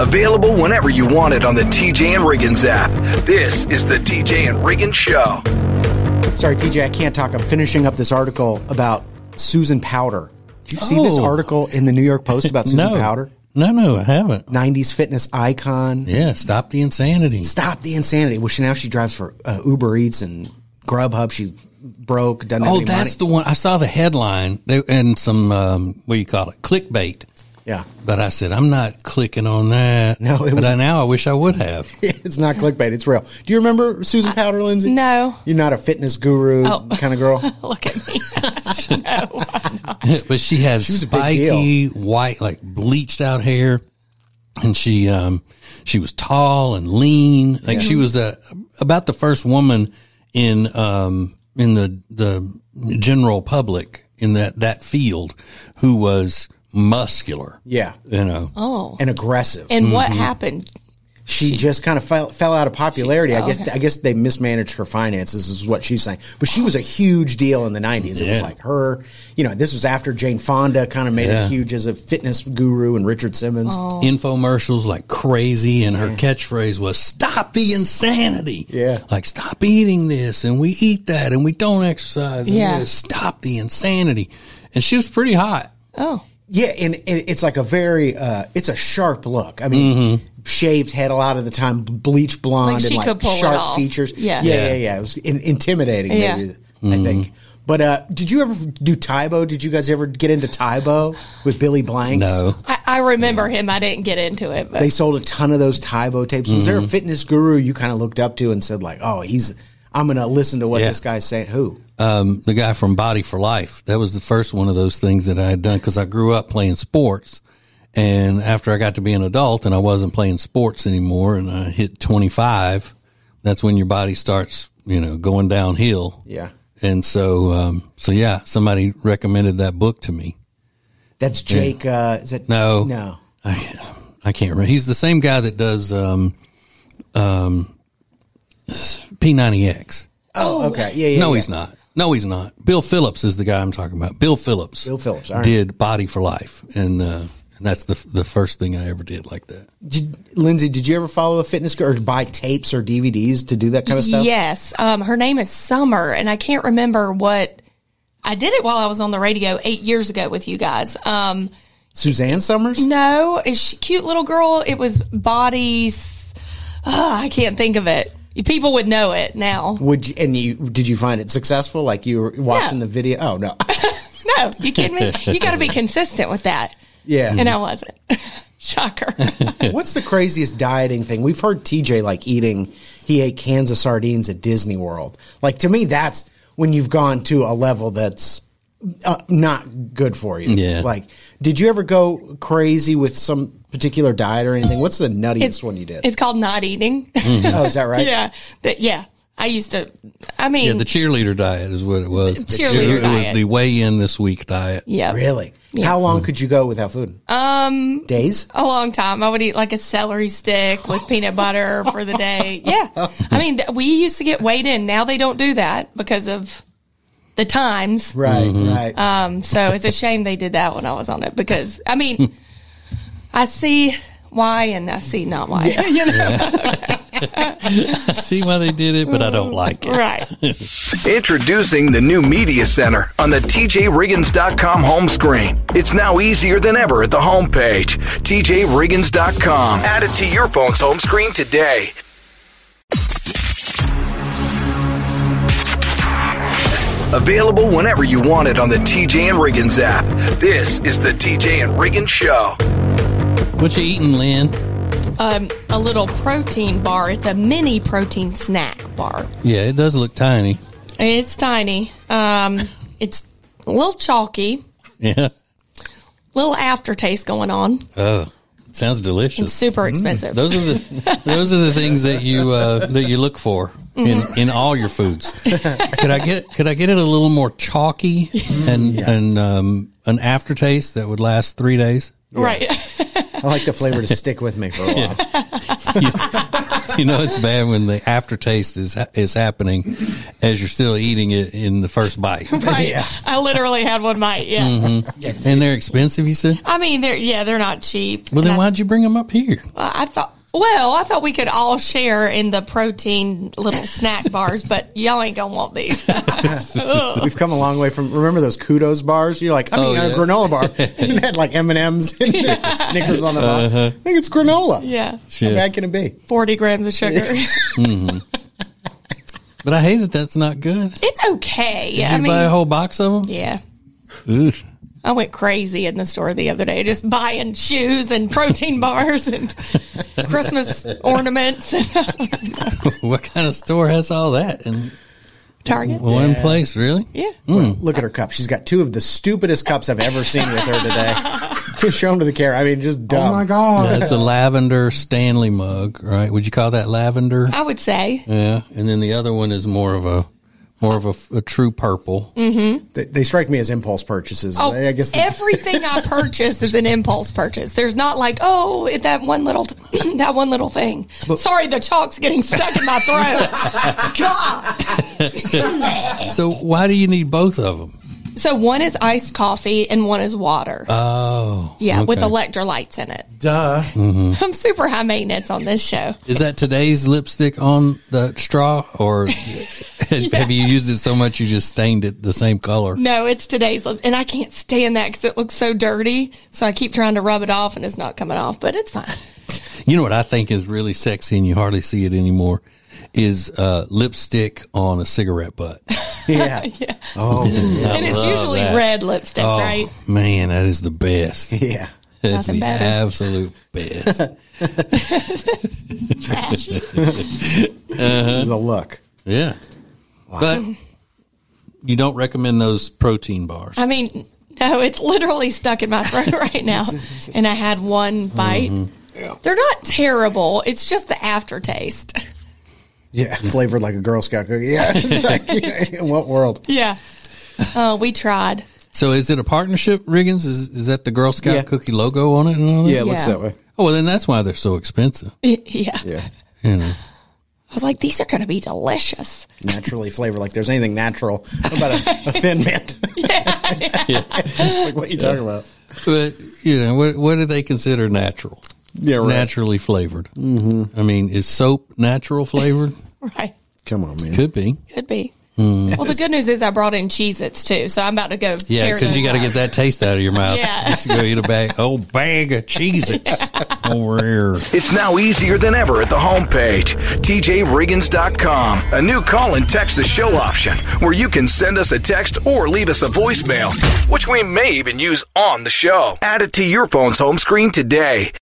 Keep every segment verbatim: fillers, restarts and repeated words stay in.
Available whenever you want it on the T J and Riggins app. This is the T J and Riggins Show. Sorry, T J, I can't talk. I'm finishing up this article about Susan Powter. Did you see oh. this article in the New York Post about Susan no. Powter? No, no, I haven't. nineties fitness icon. Yeah, stop the insanity. Stop the insanity. Well, she, now she drives for uh, Uber Eats and Grubhub. She's broke, doesn't have Oh, any that's money. the one. I saw the headline they, and some, um, what do you call it, clickbait. Yeah. But I said, I'm not clicking on that. No, it but was- I, now I wish I would have. It's not clickbait. It's real. Do you remember Susan Powter, Lindsay? No. You're not a fitness guru Oh. kind of girl? Look at me. No, I'm not. But she had She was a big spiky, white, like bleached out hair. And she, um, she was tall and lean. Like she was uh, about the first woman in, um, in the, the general public in that, that field who was muscular. Yeah. You know. Oh. And aggressive. And what happened? She, just kind of fell, fell out of popularity. She- I guess okay. I guess they mismanaged her finances is what she's saying. But she was a huge deal in the nineties. It was Yeah. like her, you know, this was after Jane Fonda kind of made Yeah. it huge as a fitness guru and Richard Simmons. Oh. Infomercials like crazy, and her catchphrase was "Stop the insanity." Yeah. like stop eating this, and we eat that, and we don't exercise. And Yeah. this. Stop the insanity. And she was pretty hot. Oh. Yeah, and, and it's like a very, uh, it's a sharp look. I mean, shaved head a lot of the time, bleach blonde, Like she and could like pull it sharp off. features. Yeah. yeah, Yeah. yeah, yeah. It was in, intimidating, Yeah. maybe, I think. But uh, did you ever do Tybo? Did you guys ever get into Tybo with Billy Blanks? No, I, I remember him. I didn't get into it. But They sold a ton of those Tybo tapes. Was there a fitness guru you kind of looked up to and said, like, oh, he's, I'm going to listen to what Yeah. this guy's saying? Who? um, the guy from Body for Life. That was the first one of those things that I had done because I grew up playing sports. And after I got to be an adult and I wasn't playing sports anymore, and I hit twenty-five, that's when your body starts, you know, going downhill. Yeah. And so, um, so yeah, somebody recommended that book to me. That's Jake. Uh, is it? No. No. I, I can't remember. He's the same guy that does, um, um, P ninety X. Oh, okay. Yeah, yeah. no, yeah. he's not. No, he's not. Bill Phillips is the guy I'm talking about. Bill Phillips. Bill Phillips, all right. did Body for Life. And, uh, and that's the, the first thing I ever did like that. Did, Lindsay, did you ever follow a fitness guru or buy tapes or D V Ds to do that kind of stuff? yes, um, her name is Summer, and I can't remember what. I did it while I was on the radio eight years ago with you guys. Um, Suzanne Summers? no, is she cute little girl? It was Bodies. Oh, I can't think of it. People would know it now. Would you, and you did you find it successful? Like you were watching No. the video? Oh no. No, you kidding me? You got to be consistent with that. Yeah. And I wasn't. Shocker. What's the craziest dieting thing? We've heard T J like eating, he ate cans of sardines at Disney World. Like to me, that's when you've gone to a level that's uh, not good for you. Yeah. Like, did you ever go crazy with some particular diet or anything? What's the nuttiest one you did? It's called not eating. Oh, is that right? yeah. That, yeah. I used to, I mean, Yeah, the cheerleader diet is what it was. cheerleader it, it was diet. the weigh in this week diet. yeah. Really? Yeah. How long could you go without food? Um, Days? A long time. I would eat like a celery stick with peanut butter for the day. Yeah. I mean, th- we used to get weighed in. Now they don't do that because of the times. Right, right. Um, so it's a shame they did that when I was on it because, I mean, I see why and I see not why. You know? I see why they did it, but I don't like it. Right. Introducing the new Media Center on the T J Riggins dot com home screen. It's now easier than ever at the homepage, T J Riggins dot com. Add it to your phone's home screen today. Available whenever you want it on the T J and Riggins app. This is the T J and Riggins Show. What you eating, Lynn? Um, a little protein bar. It's a mini protein snack bar. Yeah, it does look tiny. It's tiny. Um, it's a little chalky. Yeah. Little aftertaste going on. Oh, sounds delicious. It's super expensive. Those are the those are the things that you uh, that you look for in, in all your foods. Could I get could I get it a little more chalky and and um, an aftertaste that would last three days? Right. I like the flavor to stick with me for a while. You know, it's bad when the aftertaste is is happening as you're still eating it in the first bite. Right. Yeah. I literally had one bite. Yeah. Mm-hmm. And they're expensive, you said? I mean, they're yeah, they're not cheap. Well, then And I- why'd you bring them up here? I thought. Well, I thought we could all share in the protein little snack bars, but y'all ain't gonna want these. Ugh. We've come a long way from. Remember those kudos bars? You're like, I'm Oh, eating yeah. a granola bar, and it had like M and M's and Snickers on the bottom. Uh-huh. I think it's granola. Yeah, Shit. How bad can it be? forty grams of sugar. But I hate that that's not good. Did It's okay. you I mean, buy a whole box of them? yeah. Ugh. I went crazy in the store the other day, just buying shoes and protein bars and Christmas ornaments. What kind of store has all that in Target. one place, really? Yeah. Look at her cup. She's got two of the stupidest cups I've ever seen with her today. Just show them to the camera. I mean, just dumb. Oh my God. That's a lavender Stanley mug, right? Would you call that lavender? I would say. Yeah. And then the other one is more of a more of a, a true purple. They, they strike me as impulse purchases. Oh, I guess everything I purchase is an impulse purchase. There's not like, oh, that one little, that one little thing. Sorry, the chalk's getting stuck in my throat. God. So why do you need both of them? So one is iced coffee and one is water. Oh. yeah, with okay. electrolytes in it. Duh. I'm super high maintenance on this show. Is that today's lipstick on the straw, or have you used it so much you just stained it the same color? No, it's today's, lip- and I can't stand that because it looks so dirty. So I keep trying to rub it off, and it's not coming off. But it's fine. You know what I think is really sexy, and you hardly see it anymore, is uh, lipstick on a cigarette butt. yeah. Yeah, Oh, yeah. and it's love usually that. red lipstick, Oh, right? man, that is the best. yeah. That's Nothing the better. absolute best. Trash. There's a look. Yeah. But you don't recommend those protein bars. I mean, no, it's literally stuck in my throat right now, and I had one bite. Mm-hmm. They're not terrible. It's just the aftertaste. Yeah, flavored like a Girl Scout cookie. Yeah. Like, in what world? Yeah. Oh, we tried. So is it a partnership, Riggins? Is is that the Girl Scout Yeah. cookie logo on it and all that? Yeah, it looks Yeah. that way. Oh, well, then that's why they're so expensive. Yeah. Yeah. You know. I was like, these are going to be delicious. Naturally flavored. Like there's anything natural. What about a, a Thin Mint? Like, what are you talking about? But, you know, what, what do they consider natural? Yeah, right. Naturally flavored. Mm-hmm. I mean, is soap natural flavored? Right. Come on, man. Could be. Could be. Well, the good news is I brought in Cheez-Its too, so I'm about to go. Yeah, tear because you got to those get that taste out of your mouth. Yeah. Just to go eat a bag, oh, bag of Cheez-Its over here. It's now easier than ever at the homepage, T J Riggins dot com. A new call and text the show option where you can send us a text or leave us a voicemail, which we may even use on the show. Add it to your phone's home screen today.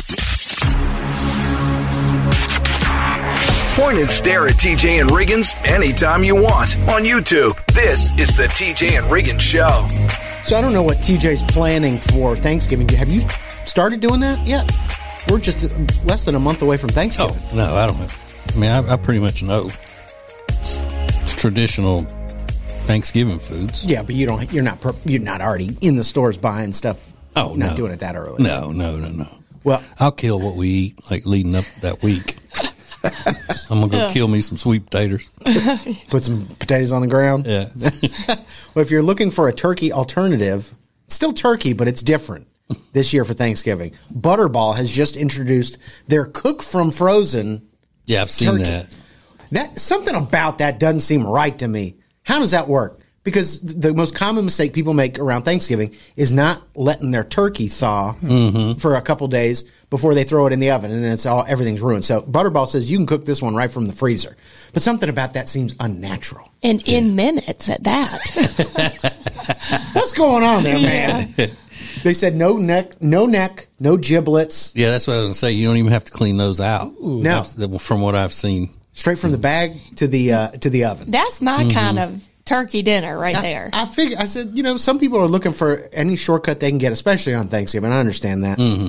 Point and stare at T J and Riggins anytime you want on YouTube. This is the T J and Riggins Show. So I don't know what T J's planning for Thanksgiving. Have you started doing that yet? We're just less than a month away from Thanksgiving. Oh, no, I don't know. I mean, I, I pretty much know it's, it's traditional Thanksgiving foods. Yeah, but you don't. You're not. per- You're not already in the stores buying stuff. Oh, not no. doing it that early. No, no, no, no. Well, I'll kill what we eat, like leading up that week. I'm going to go kill me some sweet potatoes. put some potatoes on the ground. Yeah. Well, if you're looking for a turkey alternative, it's still turkey, but it's different this year for Thanksgiving. Butterball has just introduced their cook from frozen. Yeah, I've seen Turkey. that. That something about that doesn't seem right to me. How does that work? Because the most common mistake people make around Thanksgiving is not letting their turkey thaw for a couple days before they throw it in the oven, and then it's all everything's ruined. So Butterball says you can cook this one right from the freezer, but something about that seems unnatural. And in minutes at that. What's going on there, man? They said no neck, no neck, no giblets, Yeah, that's what I was going to say. You don't even have to clean those out. No. That's- From what I've seen. straight from the bag to the uh, to the oven. That's my kind of turkey dinner right there. I figured. I said, you know, some people are looking for any shortcut they can get, especially on Thanksgiving. I understand that.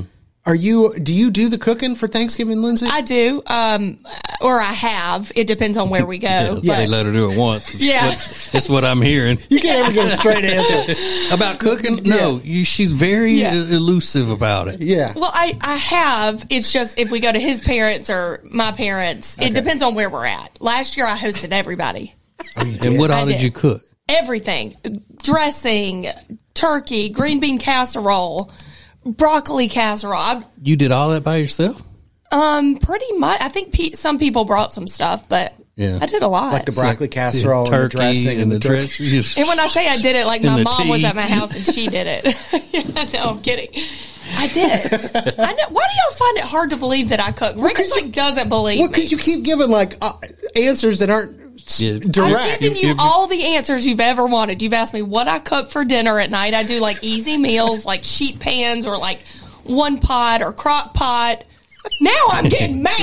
Are you? Do you do the cooking for Thanksgiving, Lindsay? I do, um, or I have. It depends on where we go. Yeah, but, they let her do it once. Yeah. What, that's what I'm hearing. You can't ever get a straight answer. About cooking? No, you, she's very Yeah. elusive about it. Yeah. Well, I, I have. It's just if we go to his parents or my parents, it depends on where we're at. Last year, I hosted everybody. And what all I did did. you cook? Everything. Dressing, turkey, green bean casserole, broccoli casserole. I, You did all that by yourself? um, pretty much. I think pe- some people brought some stuff, but Yeah. I did a lot. Like the broccoli casserole, and the Turkey dressing, and the, tur- dress. And when I say I did it, like And my the mom was tea. at my house and she did it. Yeah, no, I'm kidding. I did it. I know. Why do y'all find it hard to believe that I cook? Rick 'cause like you- doesn't believe Well, me. because you keep giving like uh, answers that aren't s- Yeah. direct. I've given you If- if- all the answers you've ever wanted. You've asked me what I cook for dinner at night. I do like easy meals, like sheet pans or like one pot or crock pot. Now I'm getting mad.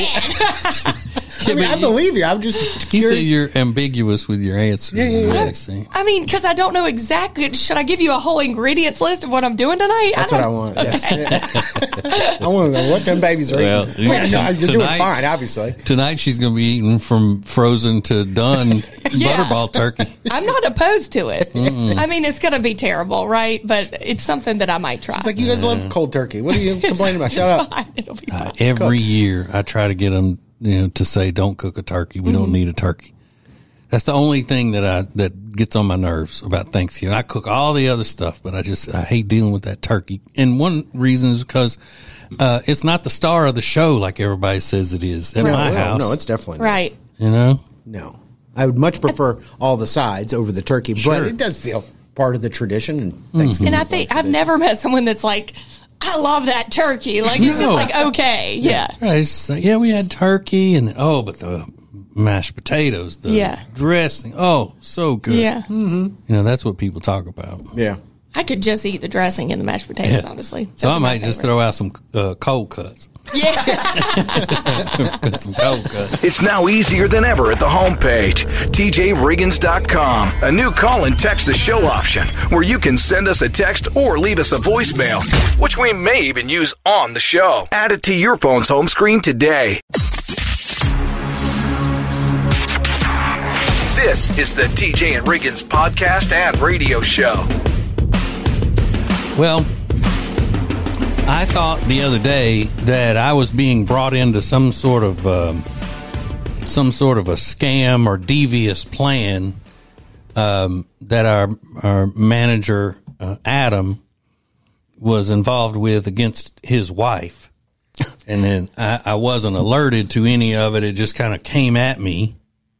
I mean, I believe you. I'm just You say curious. you're ambiguous with your answers. Yeah, yeah, yeah. I see. I mean, because I don't know exactly. Should I give you a whole ingredients list of what I'm doing tonight? That's I what I don't- want. Yes. I want to know what them babies are Well, eating. Well, no, you're doing tonight- fine, obviously. Tonight she's going to be eating from frozen to done Yeah. butterball turkey. I'm not opposed to it. I mean, it's going to be terrible, right? But it's something that I might try. It's like you guys love cold turkey. What are you complaining about? Shut It's up. fine. It'll be fine. Uh, every year I try to get them, you know, to say don't cook a turkey. We Mm-hmm. don't need a turkey. That's the only thing that I that gets on my nerves about Thanksgiving. I cook all the other stuff, but I just I hate dealing with that turkey. And one reason is because uh, it's not the star of the show like everybody says it is at No, my no, house. no, it's definitely not. Right. You know, No. I would much prefer all the sides over the turkey, Sure. but it does feel part of the tradition. And Thanksgiving And I is think like I've never met someone that's like, I love that turkey. Like, it's No. just like, okay. Yeah. right? It's just like, yeah, we had turkey and oh, but the mashed potatoes, the Yeah. dressing, oh, so good. Yeah. You know, that's what people talk about. Yeah. I could just eat the dressing and the mashed potatoes, Yeah. honestly. So Those I are my might just favorite. throw out some uh, cold cuts. Yeah. Put some cold cuts. It's now easier than ever at the homepage, T J Riggins dot com. A new call and text the show option where you can send us a text or leave us a voicemail, which we may even use on the show. Add it to your phone's home screen today. This is the T J and Riggins podcast and radio show. Well, I thought the other day that I was being brought into some sort of um, some sort of a scam or devious plan um, that our our manager uh, Adam was involved with against his wife, and then I, I wasn't alerted to any of it. It just kind of came at me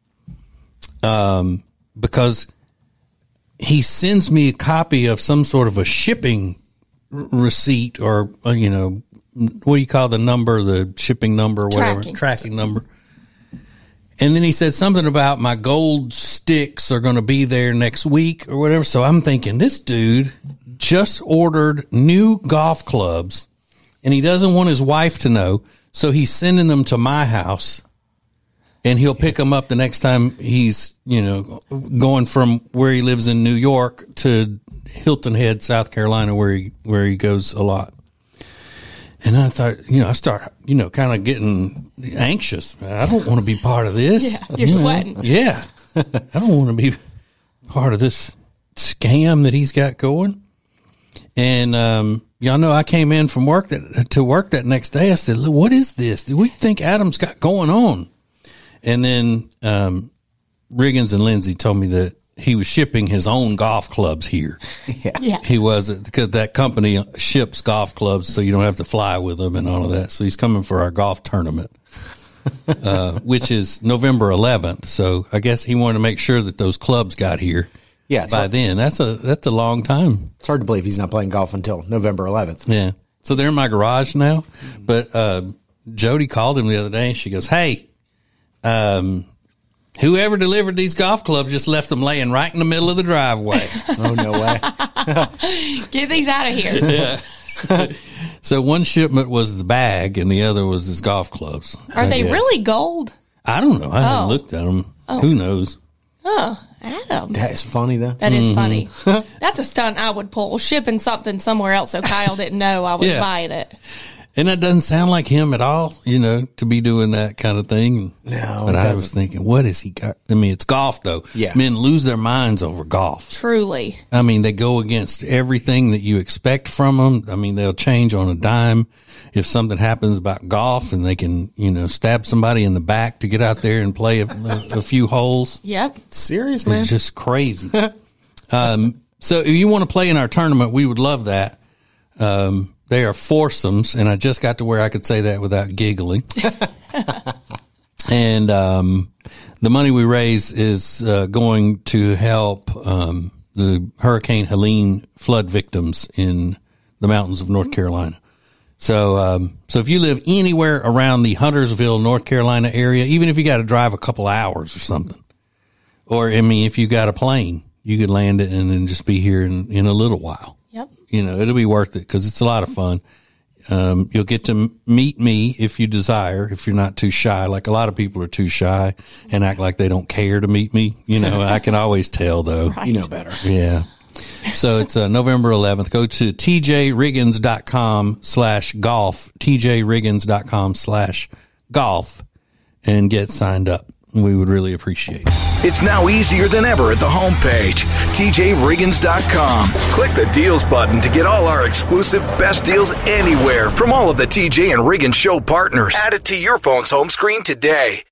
um, because he sends me a copy of some sort of a shipping r- receipt or, uh, you know, what do you call the number, the shipping number or whatever, Tracking. tracking number. And then he said something about my gold sticks are going to be there next week or whatever. So I'm thinking this dude just ordered new golf clubs and he doesn't want his wife to know. So he's sending them to my house. And he'll pick them up the next time he's, you know, going from where he lives in New York to Hilton Head, South Carolina, where he where he goes a lot. And I thought, you know, I start, you know, kind of getting anxious. I don't want to be part of this. Yeah, you're You know? sweating. Yeah, I don't want to be part of this scam that he's got going. And um, y'all know I came in from work that to work that next day. I said, "What is this? What do you think Adam's got going on?" And then um, Riggins and Lindsay told me that he was shipping his own golf clubs here. Yeah. He was, because that company ships golf clubs so you don't have to fly with them and all of that. So he's coming for our golf tournament, uh, which is November eleventh. So I guess he wanted to make sure that those clubs got here Yeah, it's by hard, then. That's a that's a long time. it's hard to believe he's not playing golf until November eleventh. Yeah. So they're in my garage now. But uh, Jody called him the other day and she goes, "Hey, um, whoever delivered these golf clubs just left them laying right in the middle of the driveway." Oh, no way. Get these out of here. So one shipment was the bag and the other was his golf clubs. Are I they guess. really gold? I don't know. I haven't Oh. looked at them. Who knows? Oh, Adam. That is funny, though. That is funny. Mm-hmm. That's a stunt I would pull. Shipping something somewhere else so Kyle didn't know I was Yeah. buying it. And that doesn't sound like him at all, you know, to be doing that kind of thing. No, but it I was doesn't. thinking, what is he got? I mean, it's golf, though. Yeah. Men lose their minds over golf. Truly. I mean, they go against everything that you expect from them. I mean, they'll change on a dime if something happens about golf, and they can, you know, stab somebody in the back to get out there and play a, a, a few holes. Yep. Serious, man. It's just crazy. um, so if you want to play in our tournament, we would love that. Um, they are foursomes, and I just got to where I could say that without giggling. And um, the money we raise is uh, going to help um, the Hurricane Helene flood victims in the mountains of North Carolina. So, um, so if you live anywhere around the Huntersville, North Carolina area, even if you got to drive a couple hours or something, or I mean, if you got a plane, you could land it and then just be here in, in a little while. Yep. You know, it'll be worth it because it's a lot of fun. Um, you'll get to m- meet me if you desire, if you're not too shy. Like a lot of people are too shy and act like they don't care to meet me. You know, I can always tell though. Right. You know better. Yeah. So it's uh, November eleventh. Go to tjriggins.com slash golf, tjriggins.com slash golf, and get signed up. We would really appreciate it. It's now easier than ever at the homepage, t j riggins dot com. Click the deals button to get all our exclusive best deals anywhere from all of the T J and Riggins show partners. Add it to your phone's home screen today.